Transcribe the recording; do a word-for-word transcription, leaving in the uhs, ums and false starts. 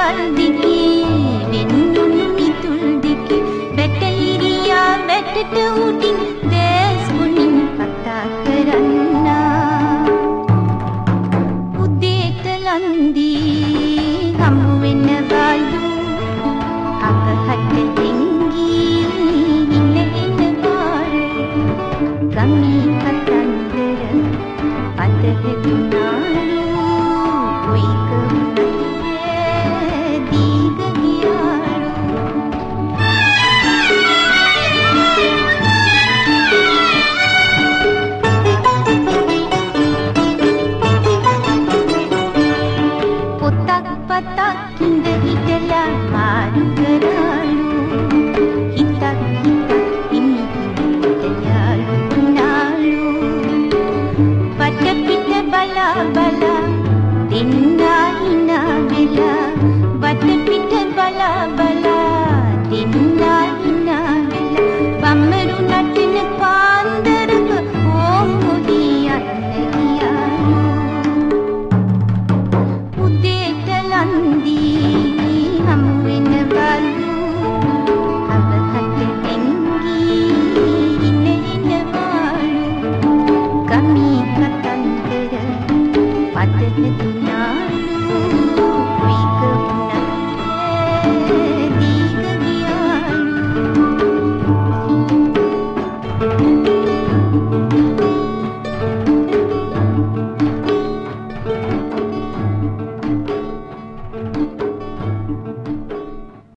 ගල් දිගේ වෙන්නුණු මිතුල් දිගේ බැටලිරියා බැටට උඩින් දැස් මුණින් කතා කරන්නා උදේට ලන්දී හමු වෙන බලු අකහට දෙංගී ඉන්න ඉන්න පාර ගමී කතන්දර අද හෙතුනාලු කොයික දීග ගියාලු පොතක් පතක් ඉඳ හිටලා මාරු කරාලු හිතක් හිතක් හිමි හිතලාලු නාලු පට පිට බලා බලා දෙන්නා හිනා වෙලා